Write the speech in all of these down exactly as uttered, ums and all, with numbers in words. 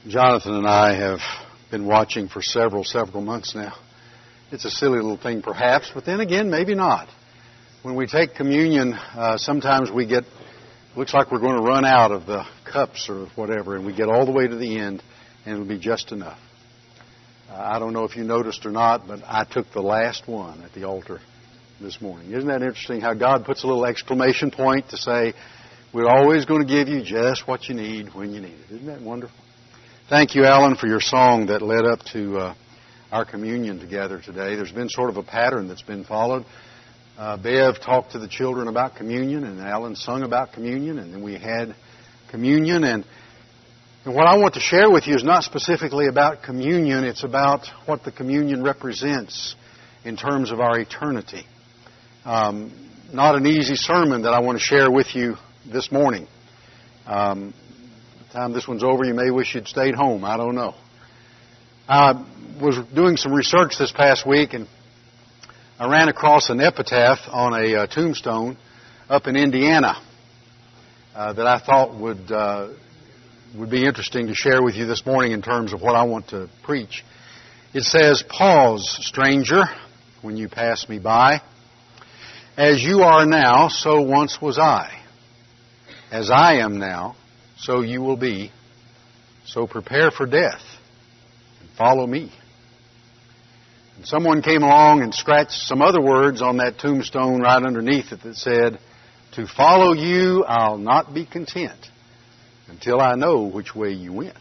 Jonathan and I have been watching for several, several months now. It's a silly little thing perhaps, but then again, maybe not. When we take communion, uh, sometimes we get, looks like we're going to run out of the cups or whatever, and we get all the way to the end, and it'll be just enough. Uh, I don't know if you noticed or not, but I took the last one at the altar this morning. Isn't that interesting how God puts a little exclamation point to say, we're always going to give you just what you need when you need it. Isn't that wonderful? Thank you, Alan, for your song that led up to uh, our communion together today. There's been sort of a pattern that's been followed. Uh, Bev talked to the children about communion, and Alan sung about communion, and then we had communion. And, and what I want to share with you is not specifically about communion. It's about what the communion represents in terms of our eternity. Um, not an easy sermon that I want to share with you this morning. Um, by the time this one's over, you may wish you'd stayed home. I don't know. I was doing some research this past week, and I ran across an epitaph on a uh, tombstone up in Indiana uh, that I thought would uh, would be interesting to share with you this morning in terms of what I want to preach. It says, "Pause, stranger, when you pass me by. As you are now, so once was I. As I am now, so you will be. So prepare for death and follow me." And someone came along and scratched some other words on that tombstone right underneath it that said, "To follow you, I'll not be content until I know which way you went."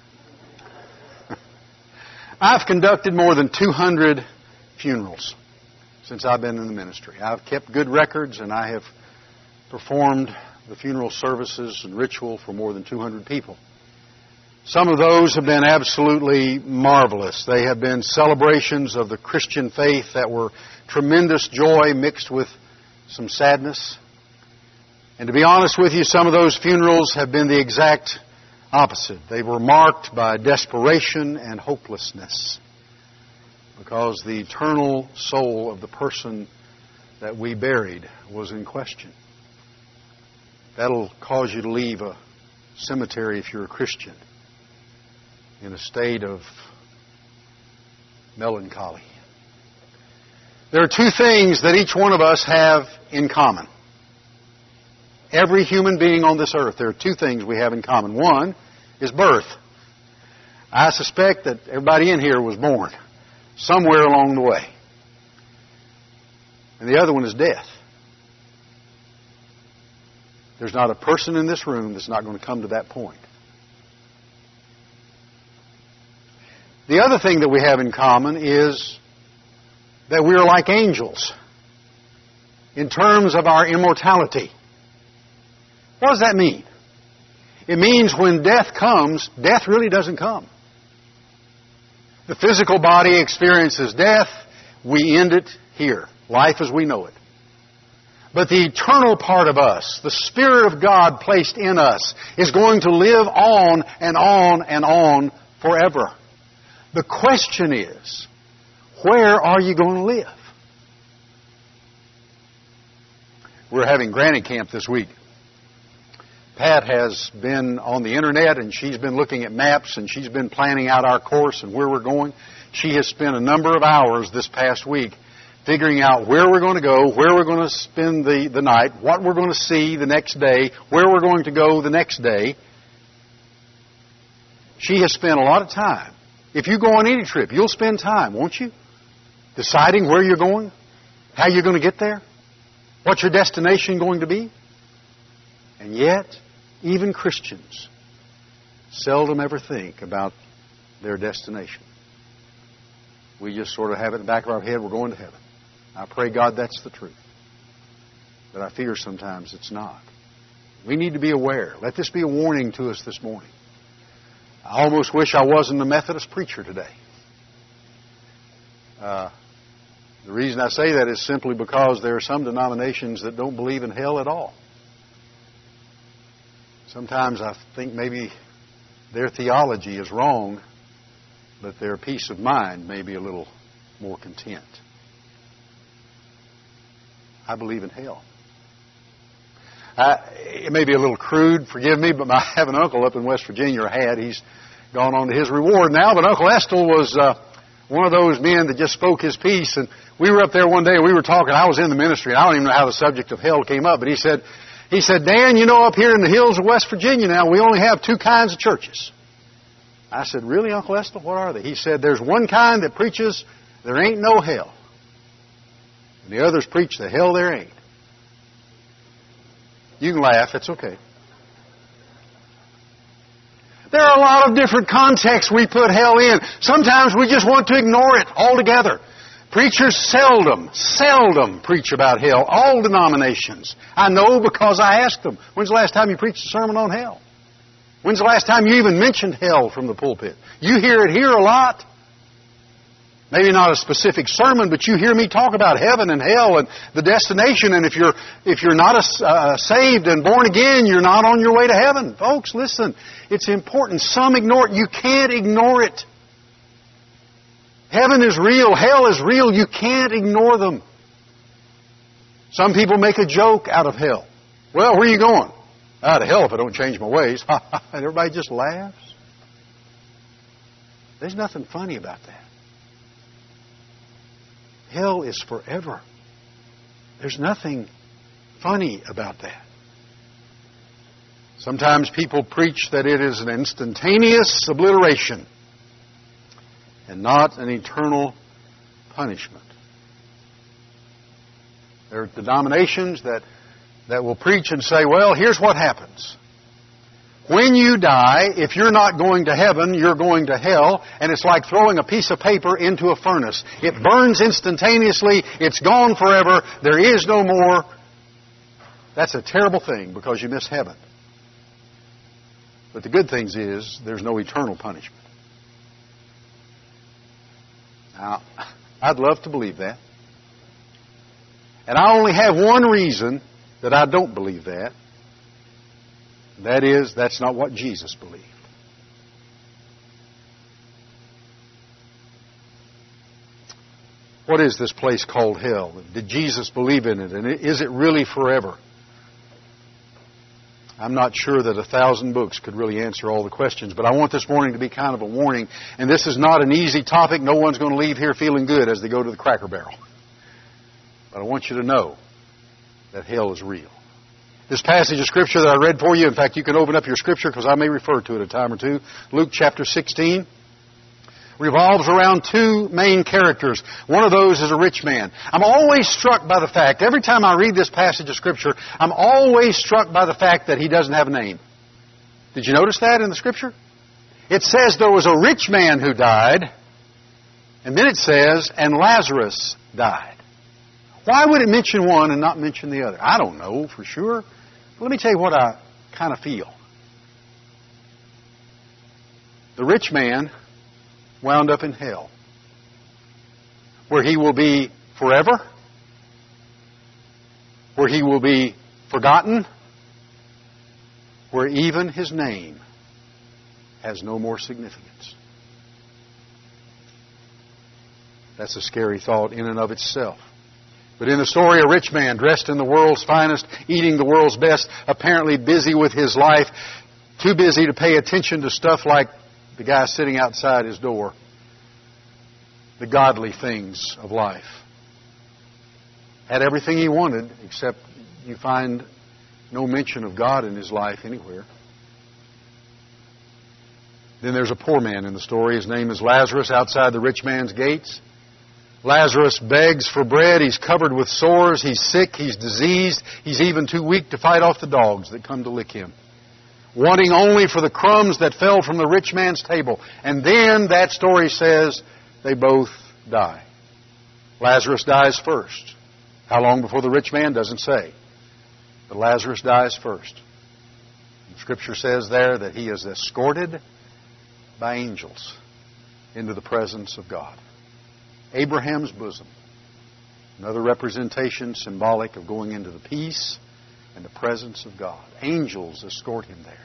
I've conducted more than two hundred funerals since I've been in the ministry. I've kept good records, and I have performed the funeral services and ritual for more than two hundred people. Some of those have been absolutely marvelous. They have been celebrations of the Christian faith that were tremendous joy mixed with some sadness. And to be honest with you, some of those funerals have been the exact opposite. They were marked by desperation and hopelessness because the eternal soul of the person that we buried was in question. That'll cause you to leave a cemetery if you're a Christian in a state of melancholy. There are two things that each one of us have in common. Every human being on this earth, there are two things we have in common. One is birth. I suspect that everybody in here was born somewhere along the way. And the other one is death. There's not a person in this room that's not going to come to that point. The other thing that we have in common is that we are like angels in terms of our immortality. What does that mean? It means when death comes, death really doesn't come. The physical body experiences death. We end it here. Life as we know it. But the eternal part of us, the Spirit of God placed in us, is going to live on and on and on forever. The question is, where are you going to live? We're having granny camp this week. Pat has been on the internet, and she's been looking at maps, and she's been planning out our course and where we're going. She has spent a number of hours this past week figuring out where we're going to go, where we're going to spend the, the night, what we're going to see the next day, where we're going to go the next day. She has spent a lot of time. If you go on any trip, you'll spend time, won't you? Deciding where you're going, how you're going to get there, what's your destination going to be. And yet, even Christians seldom ever think about their destination. We just sort of have it in the back of our head, we're going to heaven. I pray God that's the truth. But I fear sometimes it's not. We need to be aware. Let this be a warning to us this morning. I almost wish I wasn't a Methodist preacher today. Uh, the reason I say that is simply because there are some denominations that don't believe in hell at all. Sometimes I think maybe their theology is wrong, but their peace of mind may be a little more content. I believe in hell. I, it may be a little crude, forgive me, but I have an uncle up in West Virginia, or had. He's gone on to his reward now. But Uncle Estill was uh, one of those men that just spoke his piece. And we were up there one day and we were talking. I was in the ministry, and I don't even know how the subject of hell came up. But he said, he said, Dan, you know, up here in the hills of West Virginia now, we only have two kinds of churches. I said, really, Uncle Estill? What are they? He said, there's one kind that preaches there ain't no hell. And the others preach the hell there ain't. You can laugh. It's okay. There are a lot of different contexts we put hell in. Sometimes we just want to ignore it altogether. Preachers seldom, seldom preach about hell. All denominations. I know because I asked them, when's the last time you preached a sermon on hell? When's the last time you even mentioned hell from the pulpit? You hear it here a lot. Maybe not a specific sermon, but you hear me talk about heaven and hell and the destination. And if you're if you're not a, uh, saved and born again, you're not on your way to heaven. Folks, listen. It's important. Some ignore it. You can't ignore it. Heaven is real. Hell is real. You can't ignore them. Some people make a joke out of hell. Well, where are you going? Out of hell if I don't change my ways. And everybody just laughs. There's nothing funny about that. Hell is forever. There's nothing funny about that. Sometimes people preach that it is an instantaneous obliteration and not an eternal punishment. There are denominations that, that will preach and say, well, here's what happens. When you die, if you're not going to heaven, you're going to hell, and it's like throwing a piece of paper into a furnace. It burns instantaneously. It's gone forever. There is no more. That's a terrible thing because you miss heaven. But the good thing is there's no eternal punishment. Now, I'd love to believe that. And I only have one reason that I don't believe that. That is, that's not what Jesus believed. What is this place called hell? Did Jesus believe in it? And is it really forever? I'm not sure that a thousand books could really answer all the questions, but I want this morning to be kind of a warning. And this is not an easy topic. No one's going to leave here feeling good as they go to the Cracker Barrel. But I want you to know that hell is real. This passage of Scripture that I read for you, in fact, you can open up your Scripture because I may refer to it a time or two. Luke chapter sixteen revolves around two main characters. One of those is a rich man. I'm always struck by the fact, every time I read this passage of Scripture, I'm always struck by the fact that he doesn't have a name. Did you notice that in the Scripture? It says there was a rich man who died, and then it says, and Lazarus died. Why would it mention one and not mention the other? I don't know for sure. Let me tell you what I kind of feel. The rich man wound up in hell, where he will be forever, where he will be forgotten, where even his name has no more significance. That's a scary thought in and of itself. But in the story, a rich man dressed in the world's finest, eating the world's best, apparently busy with his life, too busy to pay attention to stuff like the guy sitting outside his door, the godly things of life. Had everything he wanted, except you find no mention of God in his life anywhere. Then there's a poor man in the story. His name is Lazarus, outside the rich man's gates. Lazarus begs for bread. He's covered with sores. He's sick. He's diseased. He's even too weak to fight off the dogs that come to lick him. Wanting only for the crumbs that fell from the rich man's table. And then, that story says, they both die. Lazarus dies first. How long before the rich man? Doesn't say. But Lazarus dies first. The Scripture says there that he is escorted by angels into the presence of God. Abraham's bosom. Another representation symbolic of going into the peace and the presence of God. Angels escort him there.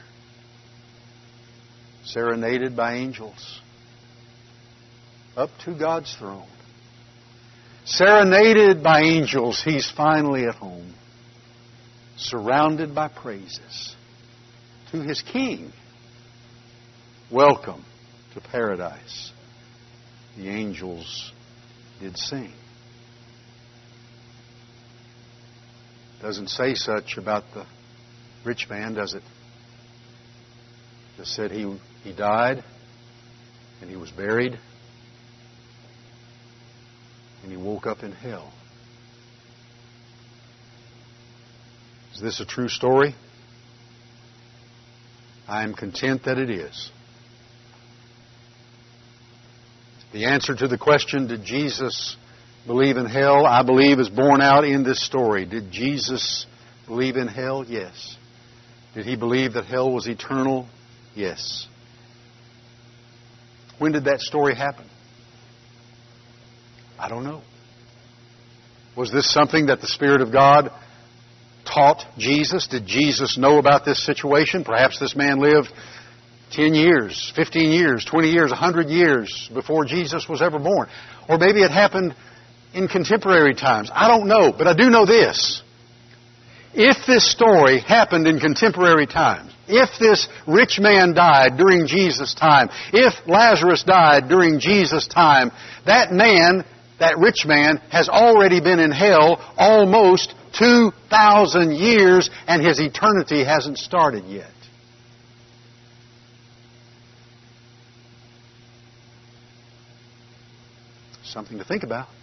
Serenaded by angels. Up to God's throne. Serenaded by angels, he's finally at home. Surrounded by praises. To his King. Welcome to paradise. The angels did sing. Doesn't say such about the rich man, does it? Just said he, he died, and he was buried, and he woke up in hell. Is this a true story? I am content that it is. The answer to the question, did Jesus believe in hell, I believe is borne out in this story. Did Jesus believe in hell? Yes. Did he believe that hell was eternal? Yes. When did that story happen? I don't know. Was this something that the Spirit of God taught Jesus? Did Jesus know about this situation? Perhaps this man lived ten years, fifteen years, twenty years, one hundred years before Jesus was ever born. Or maybe it happened in contemporary times. I don't know, but I do know this. If this story happened in contemporary times, if this rich man died during Jesus' time, if Lazarus died during Jesus' time, that man, that rich man, has already been in hell almost two thousand years, and his eternity hasn't started yet. Something to think about.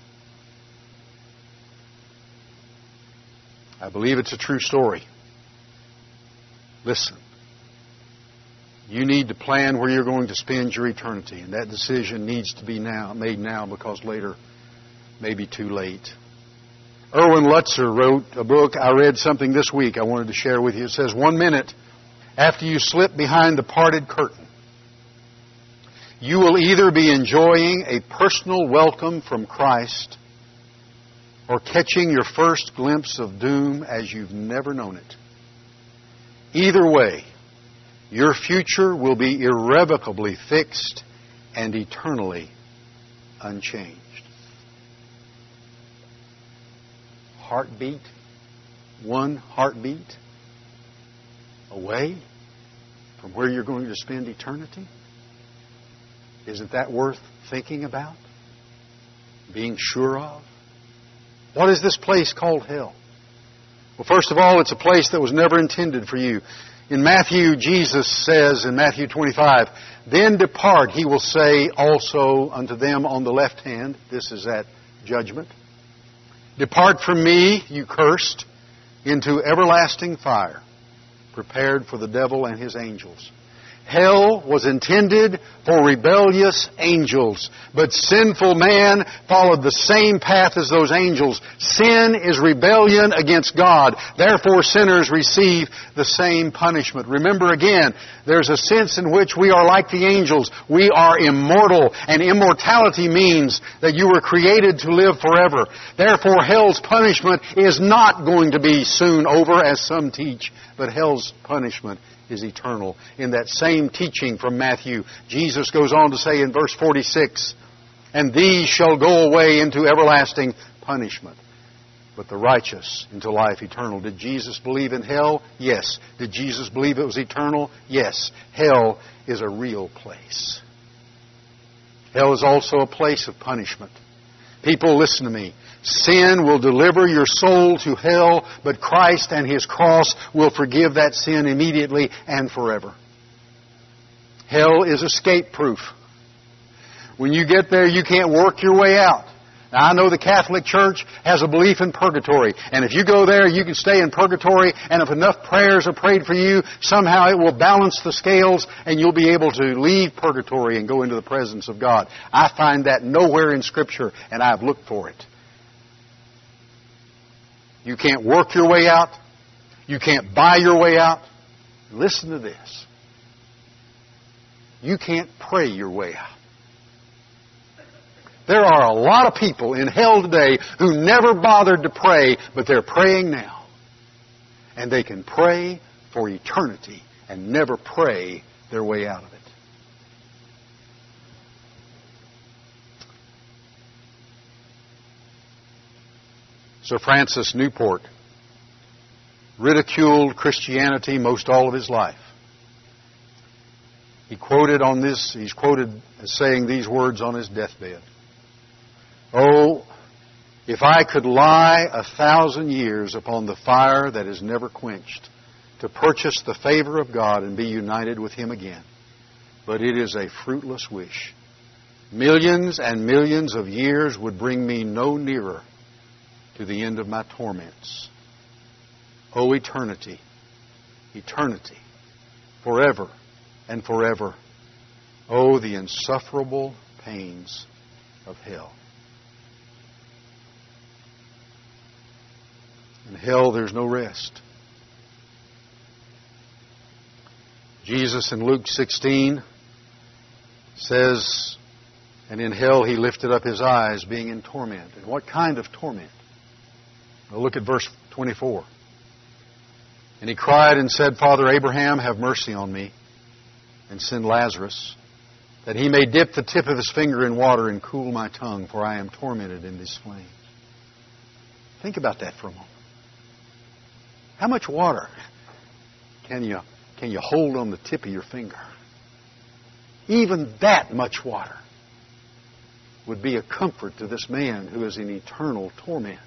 I believe it's a true story. Listen. You need to plan where you're going to spend your eternity, and that decision needs to be now made now, because later may be too late. Erwin Lutzer wrote a book. I read something this week I wanted to share with you. It says, one minute after you slip behind the parted curtain, you will either be enjoying a personal welcome from Christ or catching your first glimpse of doom as you've never known it. Either way, your future will be irrevocably fixed and eternally unchanged. Heartbeat, one heartbeat away from where you're going to spend eternity? Isn't that worth thinking about? Being sure of? What is this place called hell? Well, first of all, it's a place that was never intended for you. In Matthew, Jesus says in Matthew twenty-five, then depart, he will say also unto them on the left hand. This is at judgment. Depart from me, you cursed, into everlasting fire, prepared for the devil and his angels. Hell was intended for rebellious angels, but sinful man followed the same path as those angels. Sin is rebellion against God. Therefore, sinners receive the same punishment. Remember again, there's a sense in which we are like the angels. We are immortal, and immortality means that you were created to live forever. Therefore, hell's punishment is not going to be soon over, as some teach, but hell's punishment is eternal. In that same teaching from Matthew, Jesus goes on to say in verse forty-six, and these shall go away into everlasting punishment, but the righteous into life eternal. Did Jesus believe in hell? Yes. Did Jesus believe it was eternal? Yes. Hell is a real place. Hell is also a place of punishment. People, listen to me. Sin will deliver your soul to hell, but Christ and His cross will forgive that sin immediately and forever. Hell is escape-proof. When you get there, you can't work your way out. Now, I know the Catholic Church has a belief in purgatory, and if you go there, you can stay in purgatory, and if enough prayers are prayed for you, somehow it will balance the scales, and you'll be able to leave purgatory and go into the presence of God. I find that nowhere in Scripture, and I've looked for it. You can't work your way out. You can't buy your way out. Listen to this. You can't pray your way out. There are a lot of people in hell today who never bothered to pray, but they're praying now. And they can pray for eternity and never pray their way out of it. Sir Francis Newport ridiculed Christianity most all of his life. He quoted on this, he's quoted as saying these words on his deathbed. Oh, if I could lie a thousand years upon the fire that is never quenched to purchase the favor of God and be united with Him again. But it is a fruitless wish. Millions and millions of years would bring me no nearer to the end of my torments. Oh, eternity, eternity, forever and forever. Oh, the insufferable pains of hell. In hell, there's no rest. Jesus in Luke sixteen says, and in hell he lifted up his eyes, being in torment. And what kind of torment? Well, look at verse twenty-four. And he cried and said, Father Abraham, have mercy on me, and send Lazarus, that he may dip the tip of his finger in water and cool my tongue, for I am tormented in these flames. Think about that for a moment. How much water can you, can you hold on the tip of your finger? Even that much water would be a comfort to this man who is in eternal torment.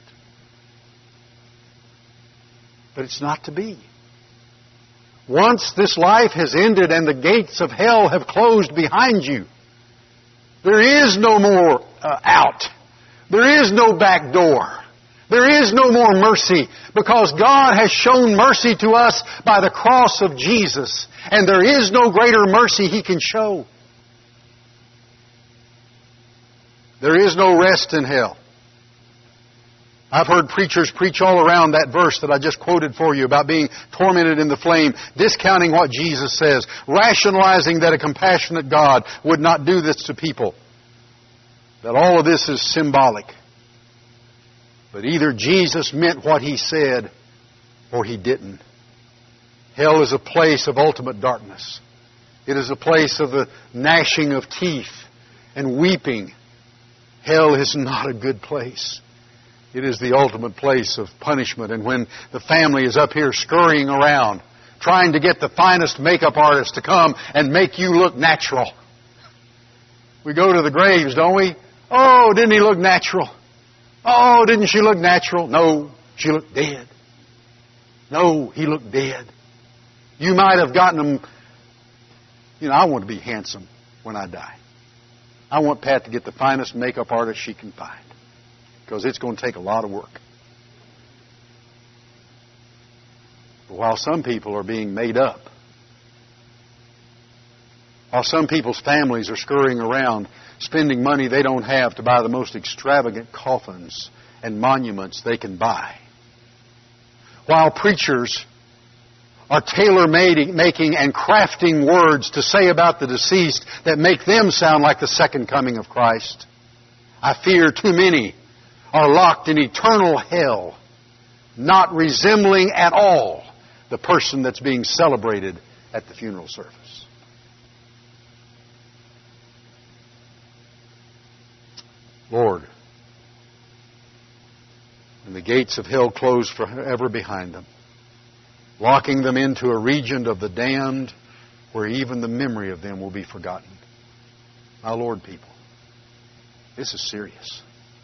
But it's not to be. Once this life has ended and the gates of hell have closed behind you, there is no more uh, out. There is no back door. There is no more mercy, because God has shown mercy to us by the cross of Jesus, and there is no greater mercy He can show. There is no rest in hell. I've heard preachers preach all around that verse that I just quoted for you about being tormented in the flame, discounting what Jesus says, rationalizing that a compassionate God would not do this to people. That all of this is symbolic. But either Jesus meant what He said or He didn't. Hell is a place of ultimate darkness. It is a place of the gnashing of teeth and weeping. Hell is not a good place. It is the ultimate place of punishment. And when the family is up here scurrying around, trying to get the finest makeup artist to come and make you look natural. We go to the graves, don't we? Oh, didn't he look natural? Oh, didn't she look natural? No, she looked dead. No, he looked dead. You might have gotten him. You know, I want to be handsome when I die. I want Pat to get the finest makeup artist she can find, because it's going to take a lot of work. But while some people are being made up, while some people's families are scurrying around spending money they don't have to buy the most extravagant coffins and monuments they can buy, while preachers are tailor-making and crafting words to say about the deceased that make them sound like the second coming of Christ, I fear too many are locked in eternal hell, not resembling at all the person that's being celebrated at the funeral service. Lord, and the gates of hell close forever behind them, locking them into a region of the damned where even the memory of them will be forgotten. My Lord, people, this is serious.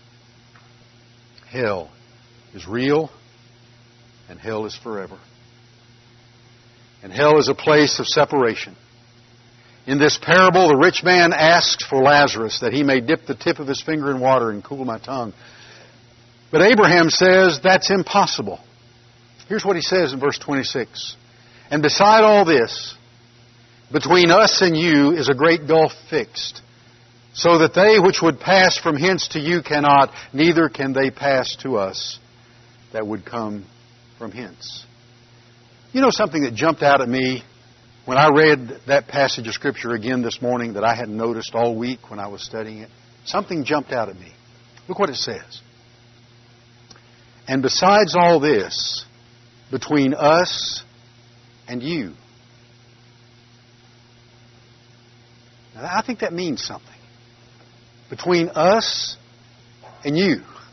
Hell is real, and hell is forever. And hell is a place of separation. In this parable, the rich man asks for Lazarus that he may dip the tip of his finger in water and cool my tongue. But Abraham says that's impossible. Here's what he says in verse twenty-six. And beside all this, between us and you is a great gulf fixed, so that they which would pass from hence to you cannot, neither can they pass to us that would come from hence. You know something that jumped out at me when I read that passage of Scripture again this morning that I hadn't noticed all week when I was studying it? Something jumped out at me. Look what it says. And besides all this, between us and you. Now, I think that means something. Between us and you.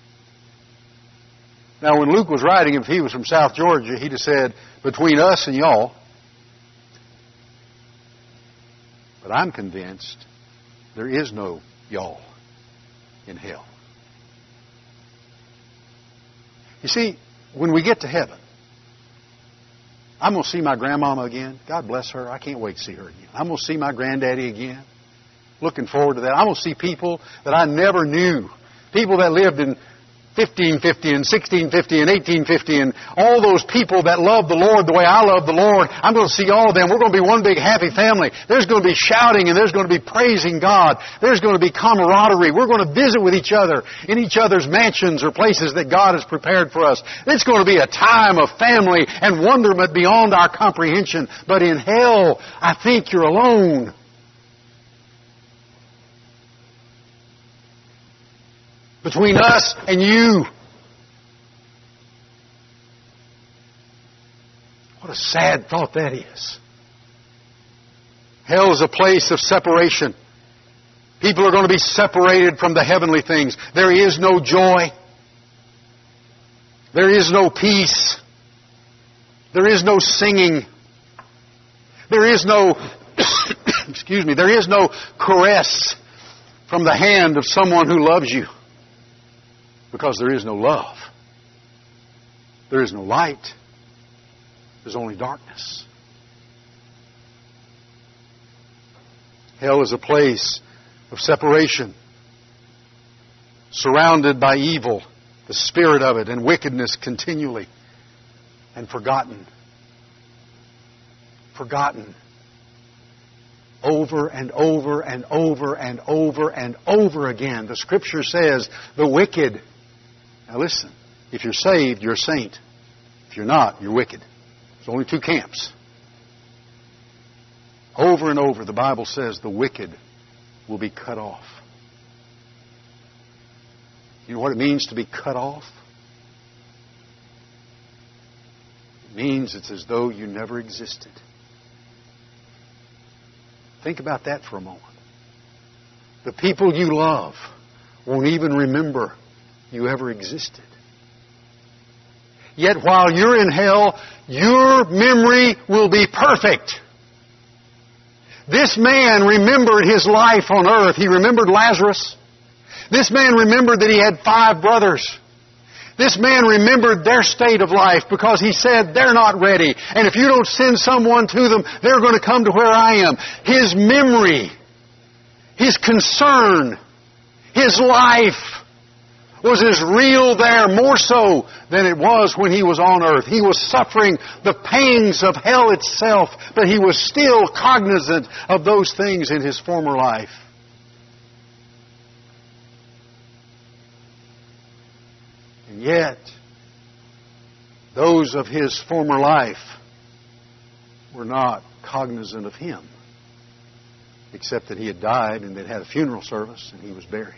Now, when Luke was writing, if he was from South Georgia, he'd have said, between us and y'all. But I'm convinced there is no y'all in hell. You see, when we get to heaven, I'm going to see my grandmama again. God bless her. I can't wait to see her again. I'm going to see my granddaddy again. Looking forward to that. I'm going to see people that I never knew. People that lived in fifteen fifty and sixteen fifty and eighteen fifty and all those people that love the Lord the way I love the Lord. I'm going to see all of them. We're going to be one big happy family. There's going to be shouting and there's going to be praising God. There's going to be camaraderie. We're going to visit with each other in each other's mansions or places that God has prepared for us. It's going to be a time of family and wonderment beyond our comprehension. But in hell, I think you're alone. Between us and you. What a sad thought that is. Hell is a place of separation. People are going to be separated from the heavenly things. There is no joy. There is no peace. There is no singing. There is no, excuse me, there is no caress from the hand of someone who loves you. Because there is no love. There is no light. There's only darkness. Hell is a place of separation, surrounded by evil, the spirit of it, and wickedness continually, and forgotten. Forgotten. Over and over and over and over and over again. The Scripture says the wicked. Now listen, if you're saved, you're a saint. If you're not, you're wicked. There's only two camps. Over and over, the Bible says the wicked will be cut off. You know what it means to be cut off? It means it's as though you never existed. Think about that for a moment. The people you love won't even remember you ever existed. Yet while you're in hell, your memory will be perfect. This man remembered his life on earth. He remembered Lazarus. This man remembered that he had five brothers. This man remembered their state of life because he said, they're not ready. And if you don't send someone to them, they're going to come to where I am. His memory, his concern, his life was as real there, more so than it was when he was on earth. He was suffering the pangs of hell itself, but he was still cognizant of those things in his former life. And yet, those of his former life were not cognizant of him, except that he had died and they'd had a funeral service and he was buried.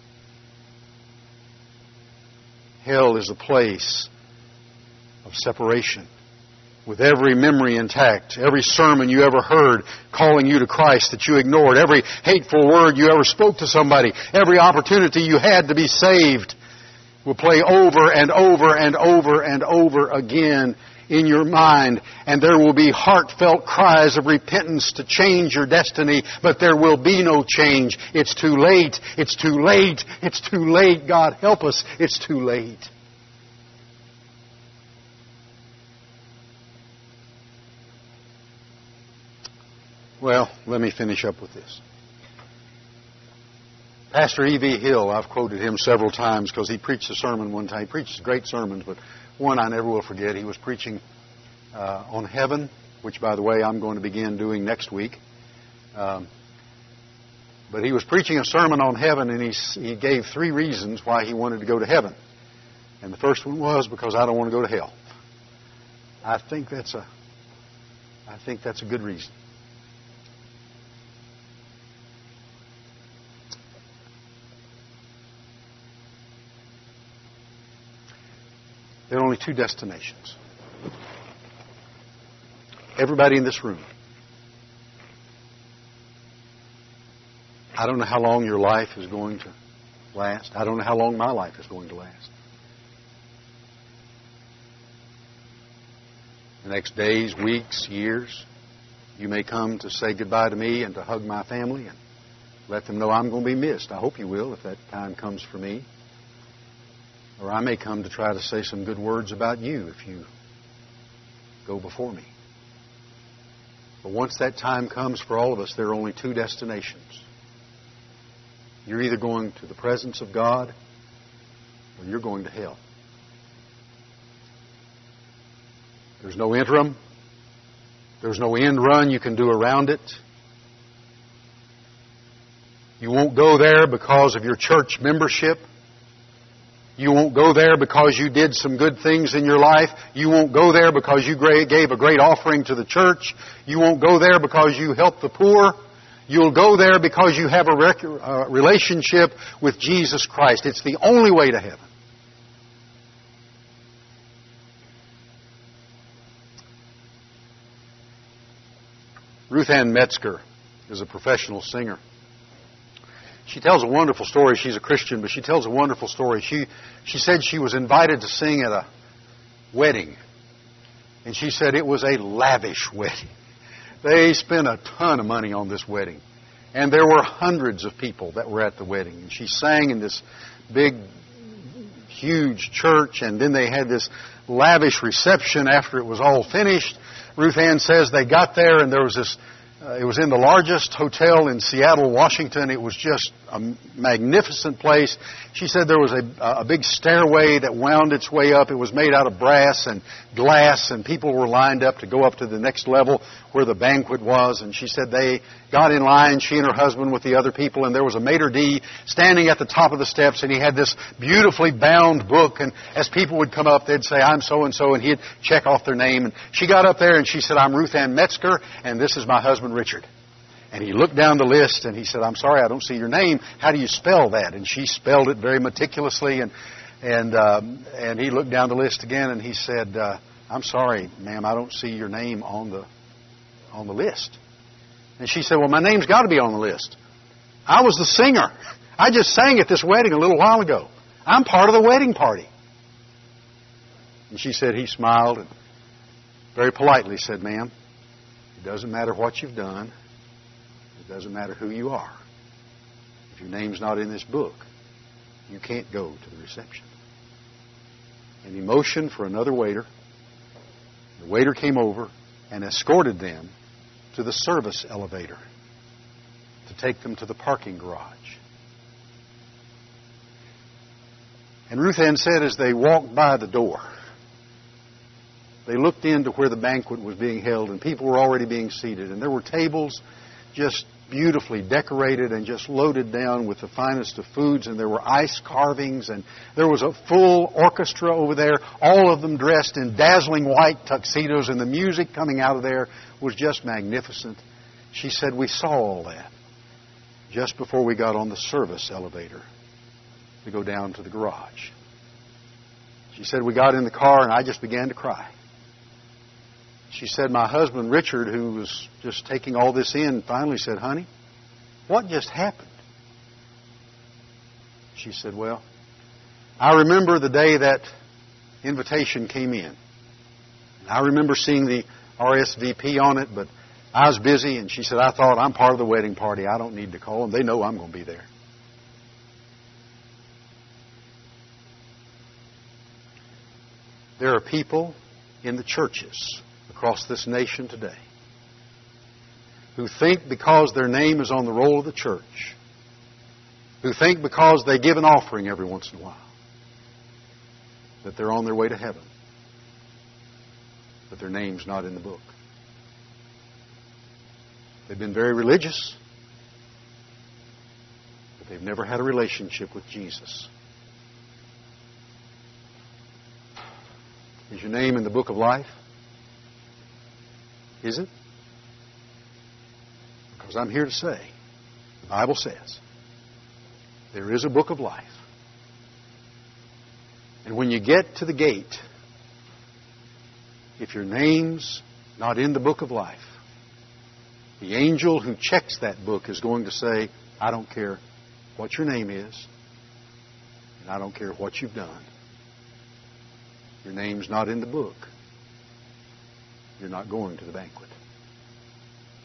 Hell is a place of separation, with every memory intact, every sermon you ever heard calling you to Christ that you ignored, every hateful word you ever spoke to somebody, every opportunity you had to be saved will play over and over and over and over again in your mind. And there will be heartfelt cries of repentance to change your destiny, but there will be no change. It's too late. It's too late. It's too late. God help us. It's too late. Well, let me finish up with this. Pastor E V Hill, I've quoted him several times because he preached a sermon one time. He preaches great sermons, but one I never will forget. He was preaching uh, on heaven, which, by the way, I'm going to begin doing next week. Um, but he was preaching a sermon on heaven, and he, he gave three reasons why he wanted to go to heaven. And the first one was because I don't want to go to hell. I think that's a, I think that's a good reason. There are only two destinations. Everybody in this room. I don't know how long your life is going to last. I don't know how long my life is going to last. The next days, weeks, years. You may come to say goodbye to me and to hug my family and let them know I'm going to be missed. I hope you will if that time comes for me. Or I may come to try to say some good words about you if you go before me. But once that time comes for all of us, there are only two destinations. You're either going to the presence of God or you're going to hell. There's no interim. There's no end run you can do around it. You won't go there because of your church membership. You won't go there because you did some good things in your life. You won't go there because you gave a great offering to the church. You won't go there because you helped the poor. You'll go there because you have a rec- uh, relationship with Jesus Christ. It's the only way to heaven. Ruth Ann Metzger is a professional singer. She tells a wonderful story. She's a Christian, but she tells a wonderful story. She she said she was invited to sing at a wedding. And she said it was a lavish wedding. They spent a ton of money on this wedding. And there were hundreds of people that were at the wedding. And she sang in this big, huge church. And then they had this lavish reception after it was all finished. Ruth Ann says they got there and there was this, uh, it was in the largest hotel in Seattle, Washington. It was just a magnificent place. She said there was a, a big stairway that wound its way up. It was made out of brass and glass, and people were lined up to go up to the next level where the banquet was. And she said they got in line, she and her husband with the other people, and there was a maitre d' standing at the top of the steps, and he had this beautifully bound book, and as people would come up, they'd say, I'm so-and-so, and he'd check off their name. And she got up there and she said, I'm Ruth Ann Metzger, and this is my husband, Richard. And he looked down the list and he said, I'm sorry, I don't see your name. How do you spell that? And she spelled it very meticulously. And and um, and he looked down the list again and he said, uh, I'm sorry, ma'am, I don't see your name on the on the list. And she said, well, my name's got to be on the list. I was the singer. I just sang at this wedding a little while ago. I'm part of the wedding party. And she said he smiled and very politely said, ma'am, it doesn't matter what you've done. It doesn't matter who you are. If your name's not in this book, you can't go to the reception. And he motioned for another waiter. The waiter came over and escorted them to the service elevator to take them to the parking garage. And Ruth Ann said as they walked by the door, they looked into where the banquet was being held, and people were already being seated. And there were tables just beautifully decorated and just loaded down with the finest of foods, and there were ice carvings, and there was a full orchestra over there, all of them dressed in dazzling white tuxedos, and the music coming out of there was just magnificent. She said, we saw all that just before we got on the service elevator to go down to the garage. She said, we got in the car and I just began to cry. She said, my husband, Richard, who was just taking all this in, finally said, honey, what just happened? She said, well, I remember the day that invitation came in. I remember seeing the R S V P on it, but I was busy, and she said, I thought, I'm part of the wedding party. I don't need to call them. They know I'm going to be there. There are people in the churches across this nation today who think because their name is on the roll of the church, who think because they give an offering every once in a while, that they're on their way to heaven, but their name's not in the book. They've been very religious, but they've never had a relationship with Jesus. Is your name in the book of life? Is it? Because I'm here to say, the Bible says, there is a book of life. And when you get to the gate, if your name's not in the book of life, the angel who checks that book is going to say, I don't care what your name is, and I don't care what you've done. Your name's not in the book. You're not going to the banquet.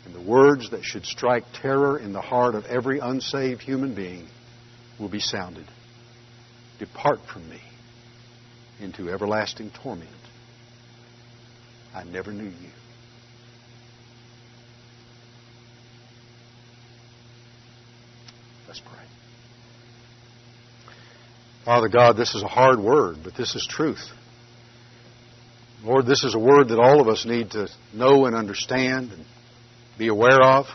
And the words that should strike terror in the heart of every unsaved human being will be sounded. Depart from me into everlasting torment. I never knew you. Let's pray. Father God, this is a hard word, but this is truth. Lord, this is a word that all of us need to know and understand and be aware of.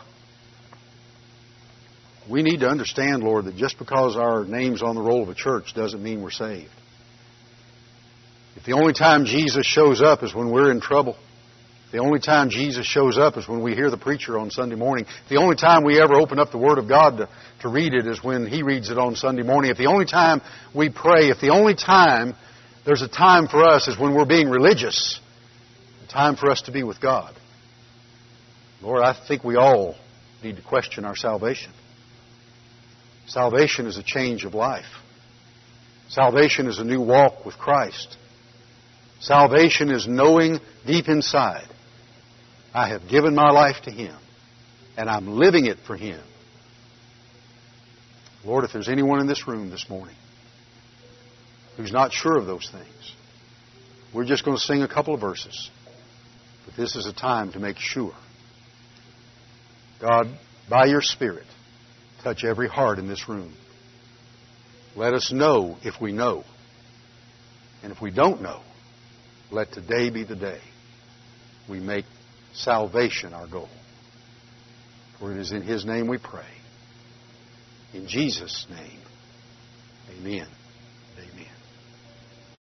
We need to understand, Lord, that just because our name's on the roll of a church doesn't mean we're saved. If the only time Jesus shows up is when we're in trouble, the only time Jesus shows up is when we hear the preacher on Sunday morning, the only time we ever open up the Word of God to, to read it is when He reads it on Sunday morning, if the only time we pray, if the only time there's a time for us is when we're being religious, a time for us to be with God. Lord, I think we all need to question our salvation. Salvation is a change of life. Salvation is a new walk with Christ. Salvation is knowing deep inside, I have given my life to Him, and I'm living it for Him. Lord, if there's anyone in this room this morning who's not sure of those things, we're just going to sing a couple of verses. But this is a time to make sure. God, by Your Spirit, touch every heart in this room. Let us know if we know. And if we don't know, let today be the day we make salvation our goal. For it is in His name we pray. In Jesus' name, amen.